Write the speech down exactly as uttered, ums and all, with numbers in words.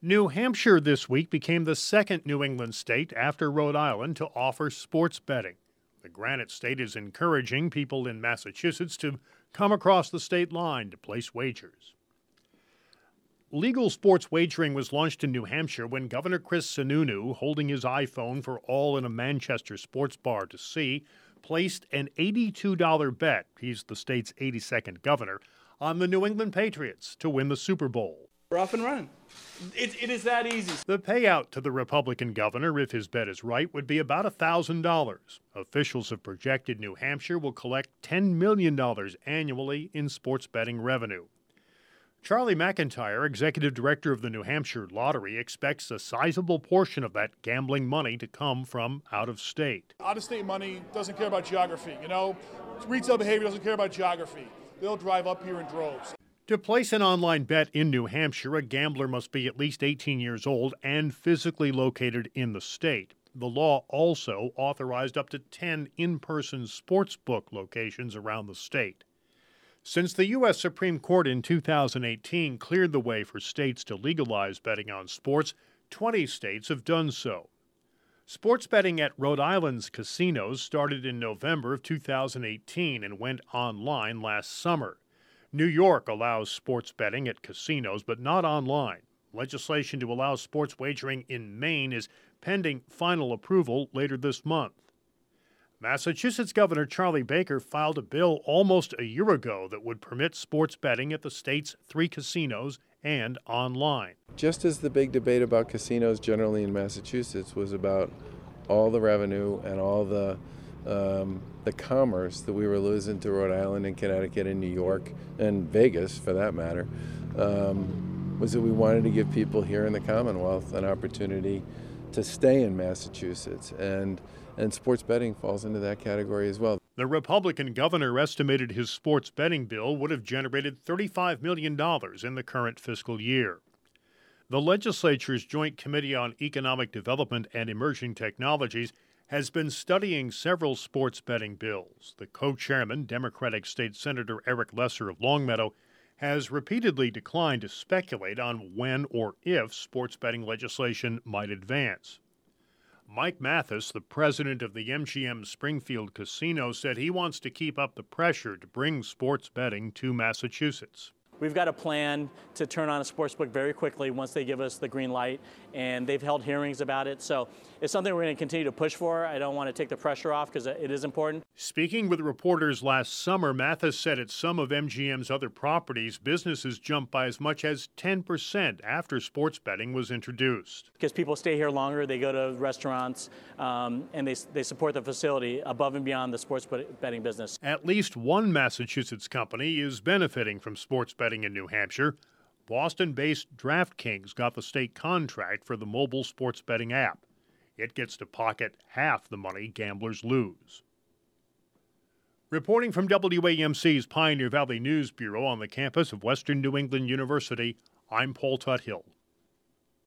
New Hampshire this week became the second New England state after Rhode Island to offer sports betting. The Granite State is encouraging people in Massachusetts to come across the state line to place wagers. Legal sports wagering was launched in New Hampshire when Governor Chris Sununu, holding his iPhone for all in a Manchester sports bar to see, placed an eighty-two dollars bet, he's the state's eighty-second governor, on the New England Patriots to win the Super Bowl. We're off and running. It, it is that easy. The payout to the Republican governor, if his bet is right, would be about one thousand dollars. Officials have projected New Hampshire will collect ten million dollars annually in sports betting revenue. Charlie McIntyre, executive director of the New Hampshire Lottery, expects a sizable portion of that gambling money to come from out of state. Out of state money doesn't care about geography. You know, retail behavior doesn't care about geography. They'll drive up here in droves. To place an online bet in New Hampshire, a gambler must be at least eighteen years old and physically located in the state. The law also authorized up to ten in-person sportsbook locations around the state. Since the U S Supreme Court in two thousand eighteen cleared the way for states to legalize betting on sports, twenty states have done so. Sports betting at Rhode Island's casinos started in November of two thousand eighteen and went online last summer. New York allows sports betting at casinos, but not online. Legislation to allow sports wagering in Maine is pending final approval later this month. Massachusetts Governor Charlie Baker filed a bill almost a year ago that would permit sports betting at the state's three casinos and online. Just as the big debate about casinos generally in Massachusetts was about all the revenue and all the um, the commerce that we were losing to Rhode Island and Connecticut and New York and Vegas, for that matter, um, was that we wanted to give people here in the Commonwealth an opportunity to stay in Massachusetts, and and sports betting falls into that category as well. The Republican governor estimated his sports betting bill would have generated thirty-five million dollars in the current fiscal year. The legislature's Joint Committee on Economic Development and Emerging Technologies has been studying several sports betting bills. The co-chairman, Democratic State Senator Eric Lesser of Longmeadow, has repeatedly declined to speculate on when or if sports betting legislation might advance. Mike Mathis, the president of the M G M Springfield Casino, said he wants to keep up the pressure to bring sports betting to Massachusetts. We've got a plan to turn on a sportsbook very quickly once they give us the green light, and they've held hearings about it. So it's something we're going to continue to push for. I don't want to take the pressure off because it is important. Speaking with reporters last summer, Mathis said at some of M G M's other properties, businesses jumped by as much as ten percent after sports betting was introduced. Because people stay here longer, they go to restaurants, um, and they, they support the facility above and beyond the sports betting business. At least one Massachusetts company is benefiting from sports betting in New Hampshire. Boston-based DraftKings got the state contract for the mobile sports betting app. It gets to pocket half the money gamblers lose. Reporting from W A M C's Pioneer Valley News Bureau on the campus of Western New England University, I'm Paul Tuthill.